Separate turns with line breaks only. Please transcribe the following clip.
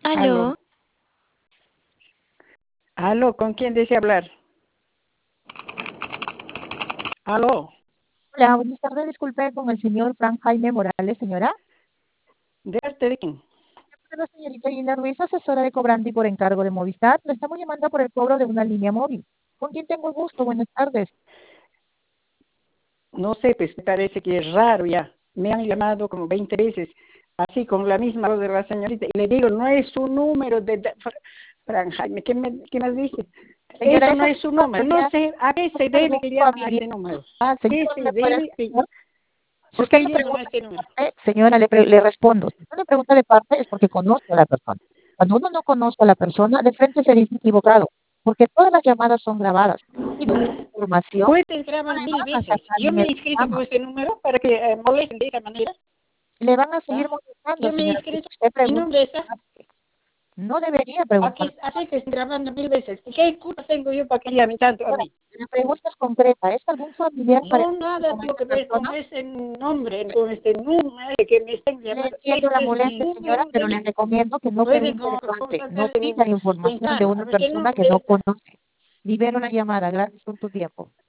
Aló,
Aló,
aló, ¿con quién desea hablar? Aló,
Hola, buenas tardes. Disculpe con el señor Frank Jaime Morales, señora.
¿de parte de quién?
La señorita Gina Ruiz, asesora de cobrante y por encargo de Movistar. Le estamos llamando por el cobro de una línea móvil. ¿Con quién tengo el gusto? Buenas tardes.
No sé, pues me parece que es raro ya. Me han llamado como 20 veces, así con la misma voz de la señorita, y le digo, no es su número Fran Jaime, ¿qué más dice?
Señora,
Eso no
esa
es su número, no
sería
sé a qué se
un
debe que
algún
llama a
familiar.
ese número. ¿A qué
Señora,
se
¿me puede
debe?
explicar? Si
¿Por
usted
qué
me
llaman a
pregunta
ese
de
número?
parte, señora, le respondo. Si usted me pregunta de parte es porque conoce a la persona. Cuando uno no conoce a la persona, de frente se dice equivocado, porque todas las llamadas son grabadas. Y de esa información
Pues
no
graban
le
mil
van a
veces.
sacar
Yo
en
me
el
he inscrito con
programa.
ese número para que molesten de esa manera.
Le van a seguir
¿Ah?
molestando,
Yo me he
señora. Si
inscrito,
usted
mi
pregunta,
nombre es
no debería
aquí,
preguntar.
así que estoy grabando mil veces. ¿Qué culpa tengo yo para que llamen tanto a
Señora,
mí?
la pregunta es concreta. ¿Es algún familiar
No,
parecido
nada
con
tengo
esta
que ver con
persona?
ese nombre, con este número que me estén
Le
llamando.
entiendo la
Este es mi
molestia, señora,
número
pero le
de...
recomiendo que no
Pueden
pregunte de parte. No
contactar en
pida información de
claro. A
una
ver qué
persona que
nombre
no
es.
conoce. Libera una llamada. Gracias por tu tiempo.